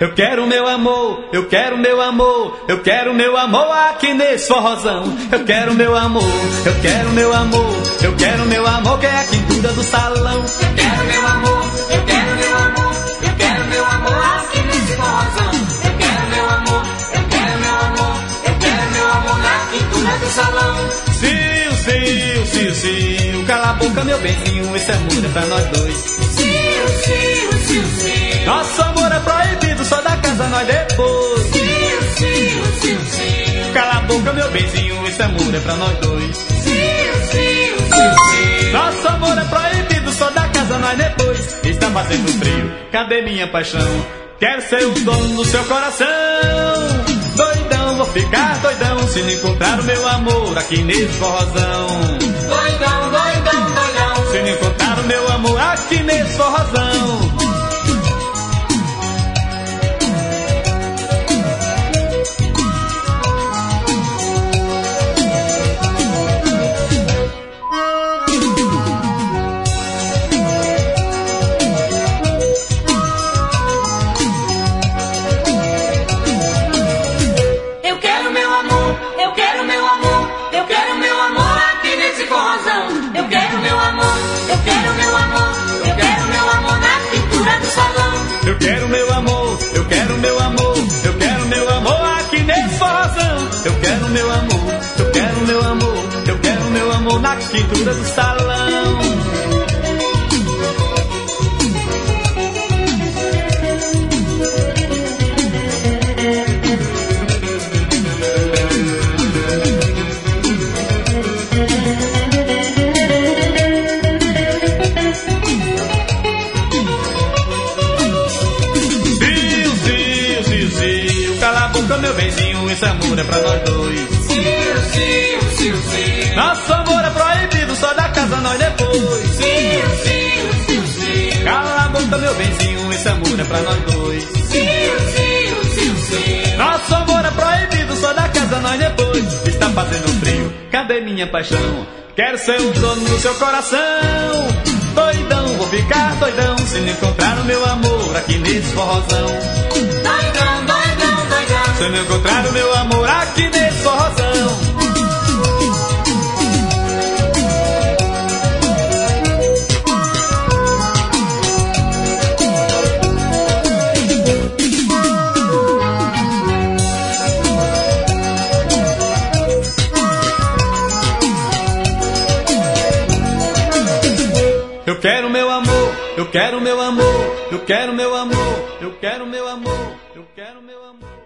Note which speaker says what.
Speaker 1: Eu quero meu amor, eu quero meu amor, eu quero meu amor aqui nesse forrozão. Eu quero meu amor, eu quero meu amor, eu quero meu amor que é a quintura do salão.
Speaker 2: Eu quero meu amor, eu quero meu amor, eu quero meu amor aqui nesse forrozão. Eu quero meu amor, eu quero meu amor, eu quero meu amor na quintura do salão.
Speaker 1: Sil, cala a boca meu benzinho, esse amor é pra nós dois.
Speaker 2: Sil.
Speaker 1: Nosso amor é proibido, só da casa nós depois.
Speaker 2: Sil.
Speaker 1: Cala a boca meu benzinho, esse amor é pra nós dois.
Speaker 2: Sil.
Speaker 1: Nosso amor é proibido, só da casa nós depois. Está fazendo frio, cadê minha paixão? Quero ser o dono do seu coração. Doidão, vou ficar doidão se não encontrar o meu amor aqui nesse forrozão.
Speaker 2: Doidão.
Speaker 1: Se não encontrar o meu amor aqui nesse forrozão. Eu quero meu amor, eu quero meu amor, eu quero meu amor aqui nesse forrozão. Eu quero meu amor, eu quero meu amor, eu quero meu amor na quintura do salão. Meu benzinho, esse amor é pra nós dois.
Speaker 2: Sil.
Speaker 1: Nosso amor é proibido, só da casa nós depois.
Speaker 2: Sil.
Speaker 1: Cala a boca meu benzinho, esse amor é pra nós dois.
Speaker 2: Sil.
Speaker 1: Nosso amor é proibido, só da casa nós depois. Está fazendo frio, cadê minha paixão? Quero ser o dono do seu coração. Doidão, vou ficar doidão se não encontrar o meu amor aqui nesse forrozão.
Speaker 2: Doidão.
Speaker 1: Se não encontrar o meu amor aqui nesse forrozão. Eu quero meu amor, eu quero meu amor, eu quero meu amor, eu quero meu amor, eu quero meu amor.